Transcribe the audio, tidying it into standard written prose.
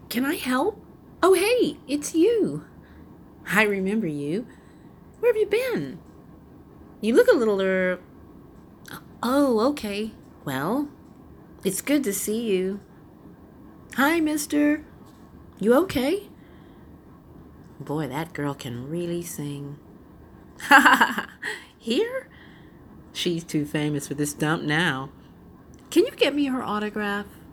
Can I help? Oh, hey, it's you. I remember you. Where have you been? You look a little, Oh, okay. Well, it's good to see you. Hi, mister. You okay? Boy, that girl can really sing. Ha ha ha. Here? She's too famous for this dump now. Can you get me her autograph?